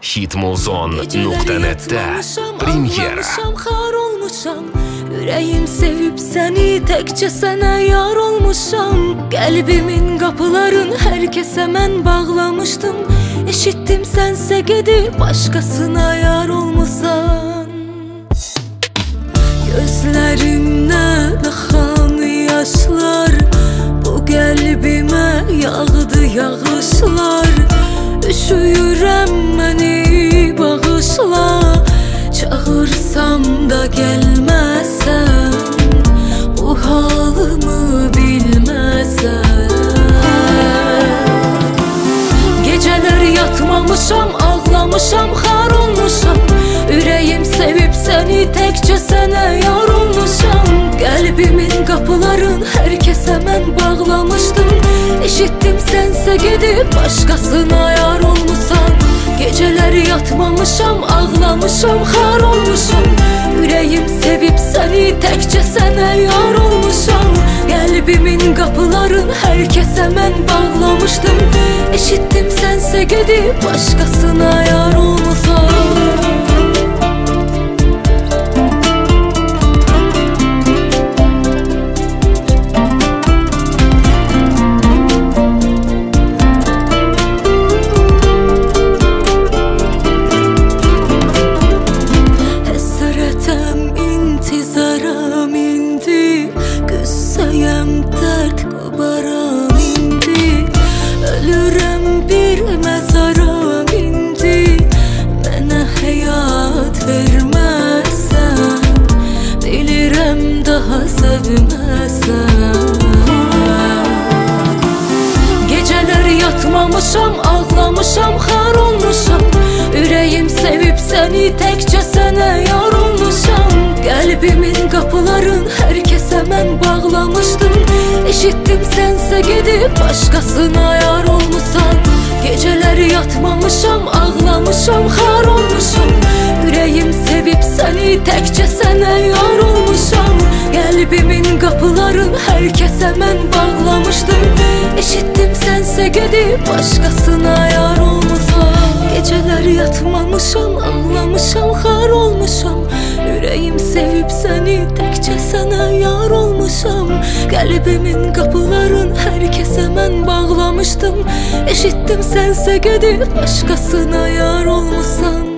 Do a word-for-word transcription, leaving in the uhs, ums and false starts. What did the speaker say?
hitmuzon nokta net'te premyera. Xar olmuşam, ürəyim sevib səni, təkcə sənə yar olmuşam. Qəlbimin qapıların hər kəsə mən bağlamışdım. Eşitdim sənsə gedib başqasına yar olmusan. Gözlərimdən axan yaşlar bu qəlbimə yağdı yağışlar. Üşüyürəm məni bağışla, çağırsam da gəlməsən, bu halımı bilməsən. Gecələr yatmamışam, ağlamışam, xar olmuşam. Ürəyim sevib səni, təkcə sənə yar olmuşam. Qəlbimin qapıların hər kəsə mən bağlamışdım. Eşitdim sənsə gedib başqasına yar olmusan. Gecələr yatmamışam, ağlamışam, xar olmuşam. Ürəyim sevib səni, təkcə sənə yar olmuşam. Qəlbimin qapıların hər kəsə mən bağlamışdım. Eşitdim sənsə gedib başqasına yar olmusan. Gecələr yatmamışam, ağlamışam, xar olmuşam. Ürəyim sevib səni, təkcə sənə yar olmuşam. Qəlbimin qapıların hər kəsə mən bağlamışdım. Eşitdim sənsə gedib başqasına yar olmusan. Gecələr yatmamışam, ağlamışam, xar olmuşam. Ürəyim sevib səni, təkcə sənə yar olmuşam. Qəlbimin qapıların hər kəsə mən bağlamışdım. Eşitdim sənsə gedib başqasına yar olmusan. Gecələr yatmamışam, ağlamışam, xar olmuşam. Ürəyim sevib səni, təkcə sənə yar olmuşam. Qəlbimin qapıların hər kəsə mən bağlamışdım. Eşitdim sənsə gedib başqasına yar olmusan.